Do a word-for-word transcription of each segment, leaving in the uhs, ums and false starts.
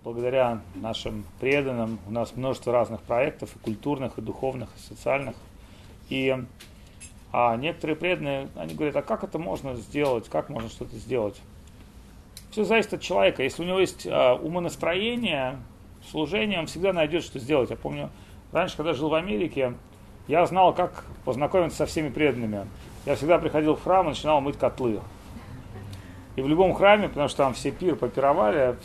благодаря нашим преданным, у нас множество разных проектов, и культурных, и духовных, и социальных. И а некоторые преданные, они говорят, а как это можно сделать, как можно что-то сделать? Все зависит от человека. Если у него есть а, умонастроение, служение, он всегда найдет, что сделать. Я помню, раньше, когда жил в Америке, я знал, как познакомиться со всеми преданными. Я всегда приходил в храм и начинал мыть котлы. И в любом храме, потому что там все пир попировали,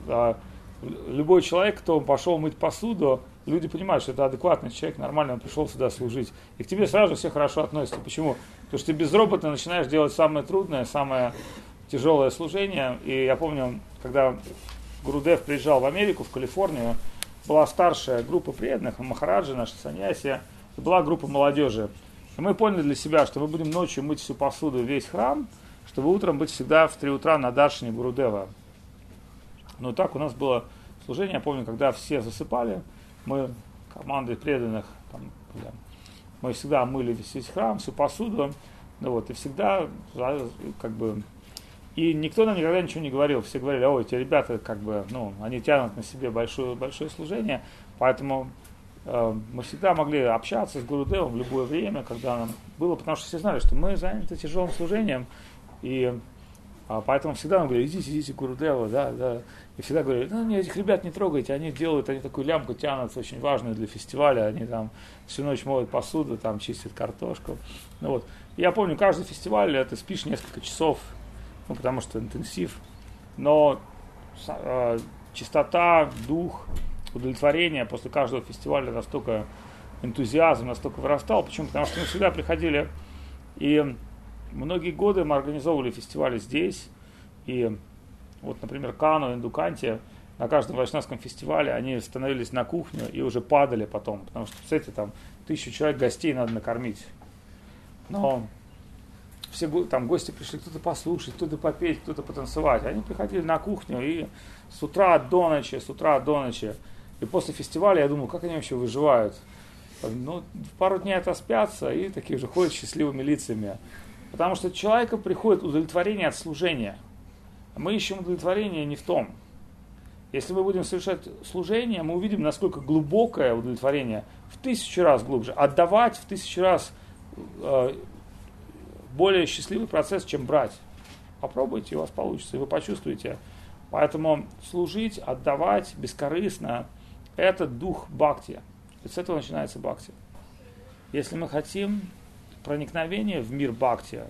любой человек, кто пошел мыть посуду, люди понимают, что это адекватный человек, нормально, он пришел сюда служить. И к тебе сразу все хорошо относятся. Почему? Потому что ты безропотно начинаешь делать самое трудное, самое тяжелое служение. И я помню, когда Гурудев приезжал в Америку, в Калифорнию, была старшая группа преданных, Махараджи, наши саньяси, и была группа молодежи. И мы поняли для себя, что мы будем ночью мыть всю посуду, весь храм, чтобы утром быть всегда в три утра на даршине Гурудева. Ну так у нас было служение, я помню, когда все засыпали, мы, командой преданных, там, мы всегда мыли весь храм, всю посуду, ну вот, и всегда, как бы, и никто нам никогда ничего не говорил, все говорили, ой, эти ребята, как бы, ну, они тянут на себе большое, большое служение, поэтому э, мы всегда могли общаться с Гурудевом в любое время, когда нам было, потому что все знали, что мы заняты тяжелым служением, и а, поэтому всегда нам говорили, идите, идите к Гурудеву, да, да. И всегда говорили, ну, не, этих ребят не трогайте, они делают, они такую лямку тянут, очень важную для фестиваля, они там всю ночь моют посуду, там чистят картошку. Ну, вот. И я помню, каждый фестиваль, ты спишь несколько часов, ну, потому что интенсив, но э, чистота, дух, удовлетворение после каждого фестиваля настолько энтузиазм, настолько вырастал. Почему? Потому что мы всегда приходили, и многие годы мы организовывали фестивали здесь, и вот, например, Кану, Индуканте, на каждом вайшнавском фестивале они становились на кухню и уже падали потом, потому что, представляете, там тысячу человек гостей надо накормить. Но все там гости пришли, кто-то послушать, кто-то попеть, кто-то потанцевать. Они приходили на кухню и с утра до ночи, с утра до ночи. И после фестиваля я думал, как они вообще выживают. Ну, пару дней отоспятся и такие уже ходят счастливыми лицами. Потому что человеку приходит удовлетворение от служения. Мы ищем удовлетворение не в том. Если мы будем совершать служение, мы увидим, насколько глубокое удовлетворение, в тысячу раз глубже. Отдавать в тысячу раз э, более счастливый процесс, чем брать. Попробуйте, у вас получится, и вы почувствуете. Поэтому служить, отдавать бескорыстно – это дух бхакти. И с этого начинается бхакти. Если мы хотим проникновения в мир бхакти,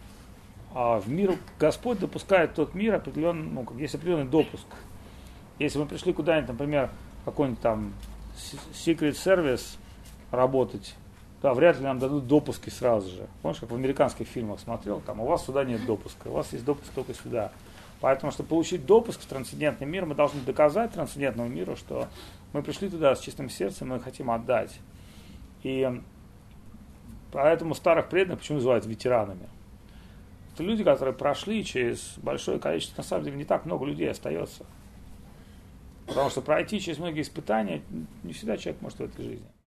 а в мир Господь допускает тот мир определенный, ну, есть определенный допуск. Если мы пришли куда-нибудь, например, какой-нибудь там secret service работать, да, вряд ли нам дадут допуски сразу же. Помнишь, как в американских фильмах смотрел, там у вас сюда нет допуска, у вас есть допуск только сюда. Поэтому, чтобы получить допуск в трансцендентный мир, мы должны доказать трансцендентному миру, что мы пришли туда с чистым сердцем, мы хотим отдать. И поэтому старых преданных почему называют ветеранами? Это люди, которые прошли через большое количество, на самом деле не так много людей остается. Потому что пройти через многие испытания не всегда человек может в этой жизни.